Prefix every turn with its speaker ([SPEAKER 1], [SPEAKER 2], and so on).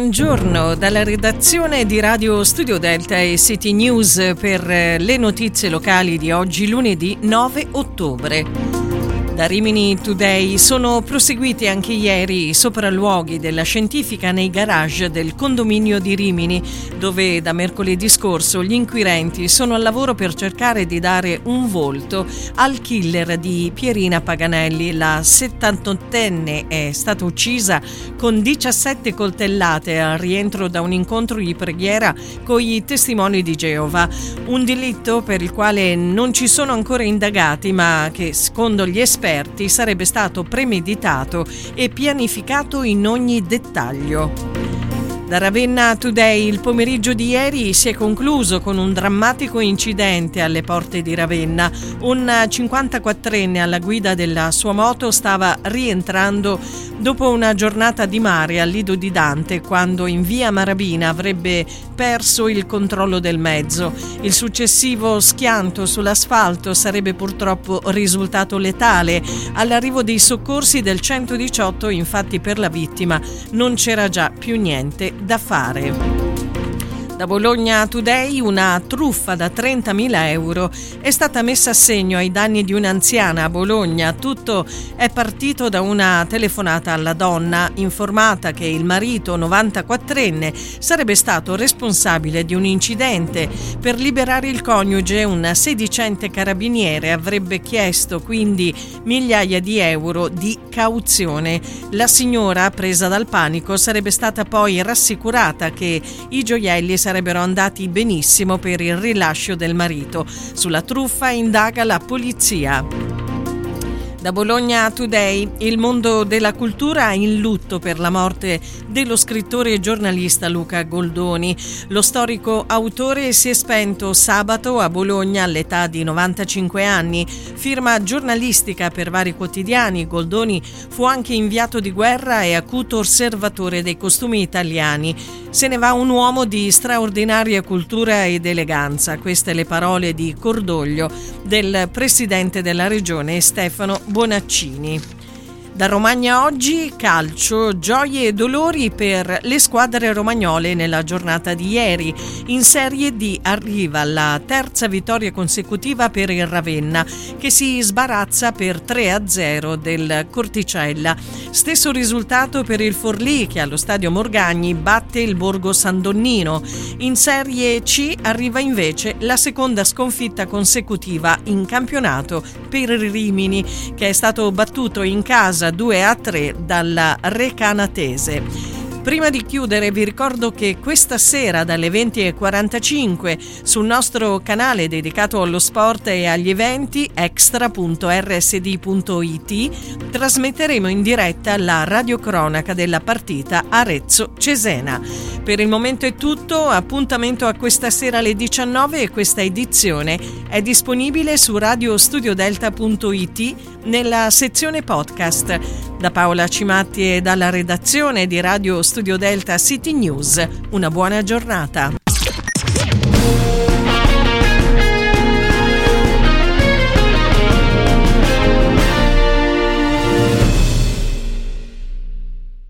[SPEAKER 1] buongiorno dalla redazione di Radio Studio Delta e City News per le notizie locali di oggi, lunedì 9 ottobre. Da Rimini Today sono proseguiti anche ieri i sopralluoghi della scientifica nei garage del condominio di Rimini, dove da mercoledì scorso gli inquirenti sono al lavoro per cercare di dare un volto al killer di Pierina Paganelli. La 78enne è stata uccisa con 17 coltellate al rientro da un incontro di preghiera con i testimoni di Geova, un delitto per il quale non ci sono ancora indagati, ma che secondo gli esperti sarebbe stato premeditato e pianificato in ogni dettaglio. Da Ravenna Today il pomeriggio di ieri si è concluso con un drammatico incidente alle porte di Ravenna. Un 54enne alla guida della sua moto stava rientrando dopo una giornata di mare al Lido di Dante, quando in via Marabina avrebbe perso il controllo del mezzo. Il successivo schianto sull'asfalto sarebbe purtroppo risultato letale. All'arrivo dei soccorsi del 118, infatti, per la vittima non c'era già più niente da fare. Da Bologna Today una truffa da 30.000 euro è stata messa a segno ai danni di un'anziana a Bologna. Tutto è partito da una telefonata alla donna, informata che il marito 94enne sarebbe stato responsabile di un incidente. Per liberare il coniuge, un sedicente carabiniere avrebbe chiesto quindi migliaia di euro di cauzione. La signora, presa dal panico, sarebbe stata poi rassicurata che i gioielli sarebbero andati benissimo per il rilascio del marito. Sulla truffa indaga la polizia. Da Bologna Today il mondo della cultura è in lutto per la morte dello scrittore e giornalista Luca Goldoni. Lo storico autore si è spento sabato a Bologna all'età di 95 anni. Firma giornalistica per vari quotidiani, Goldoni fu anche inviato di guerra e acuto osservatore dei costumi italiani. Se ne va un uomo di straordinaria cultura ed eleganza. Queste le parole di cordoglio del presidente della regione Stefano Bonaccini. Da Romagna oggi calcio, gioie e dolori per le squadre romagnole nella giornata di ieri. In Serie D arriva la terza vittoria consecutiva per il Ravenna, che si sbarazza per 3-0 del Corticella. Stesso risultato per il Forlì, che allo stadio Morgagni batte il Borgo San Donnino. In Serie C arriva invece la seconda sconfitta consecutiva in campionato per il Rimini, che è stato battuto in casa 2-3 dalla Recanatese. Prima di chiudere vi ricordo che questa sera dalle 20:45 sul nostro canale dedicato allo sport e agli eventi extra.rsd.it trasmetteremo in diretta la radiocronaca della partita Arezzo-Cesena. Per il momento è tutto, appuntamento a questa sera alle 19 e questa edizione è disponibile su radiostudiodelta.it nella sezione podcast. Da Paola Cimatti e dalla redazione di Radio Studio Delta City News, una buona giornata.